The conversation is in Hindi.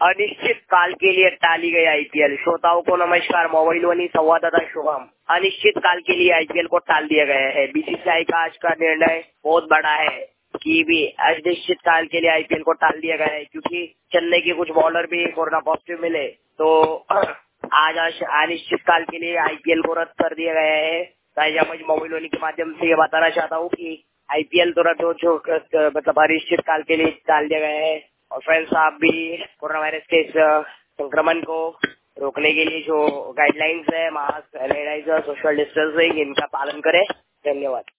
अनिश्चित काल के लिए टाली गई आईपीएल। श्रोताओं को नमस्कार, मोबाइल वाली संवाददाता शुभम। अनिश्चित काल के लिए आईपीएल को टाल दिया गया है। बीसीसीआई का आज का निर्णय बहुत बड़ा है कि भी अनिश्चित काल के लिए आईपीएल को टाल दिया गया है, क्योंकि चेन्नई के कुछ बॉलर भी कोरोना पॉजिटिव मिले, तो आज अनिश्चित काल के लिए आईपीएल को रद्द कर दिया गया है। मैं मोबाइल वाली के माध्यम से ये बताना चाहता हूँ कि आईपीएल तो रद्द हो मतलब अनिश्चित काल के लिए टाल दिया गया है। और फ्रेंड्स, आप भी कोरोना वायरस के इस संक्रमण को रोकने के लिए जो गाइडलाइंस है, मास्क, सैनिटाइजर, सोशल डिस्टेंसिंग, इनका पालन करें। धन्यवाद।